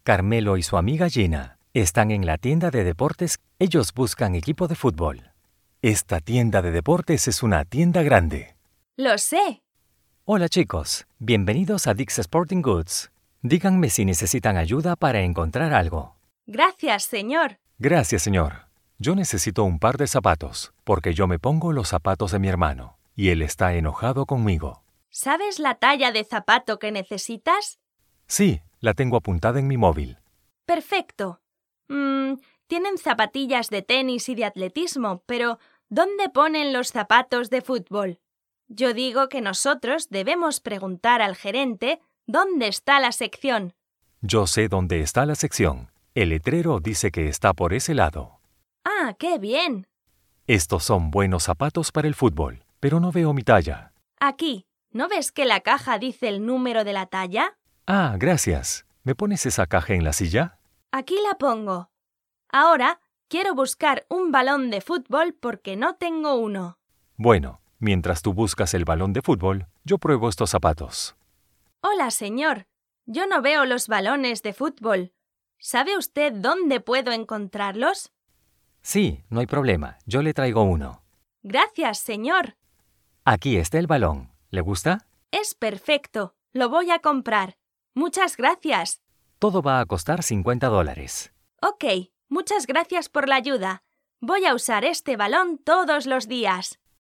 Carmelo y su amiga Gina están en la tienda de deportes. Ellos buscan equipo de fútbol. Esta tienda de deportes es una tienda grande. ¡Lo sé! Hola chicos, bienvenidos a Dick's Sporting Goods. Díganme si necesitan ayuda para encontrar algo. Gracias, señor. Gracias, señor. Yo necesito un par de zapatos, porque yo me pongo los zapatos de mi hermano, y él está enojado conmigo. ¿Sabes la talla de zapato que necesitas? Sí, la tengo apuntada en mi móvil. Perfecto. Tienen zapatillas de tenis y de atletismo, pero ¿dónde ponen los zapatos de fútbol? Yo digo que nosotros debemos preguntar al gerente dónde está la sección. Yo sé dónde está la sección. El letrero dice que está por ese lado. ¡Ah, qué bien! Estos son buenos zapatos para el fútbol, pero no veo mi talla. Aquí, ¿no ves que la caja dice el número de la talla? Ah, gracias. ¿Me pones esa caja en la silla? Aquí la pongo. Ahora quiero buscar un balón de fútbol porque no tengo uno. Bueno, mientras tú buscas el balón de fútbol, yo pruebo estos zapatos. Hola, señor. Yo no veo los balones de fútbol. ¿Sabe usted dónde puedo encontrarlos? Sí, no hay problema. Yo le traigo uno. Gracias, señor. Aquí está el balón. ¿Le gusta? Es perfecto. Lo voy a comprar. Muchas gracias. Todo va a costar $50. Ok, muchas gracias por la ayuda. Voy a usar este balón todos los días.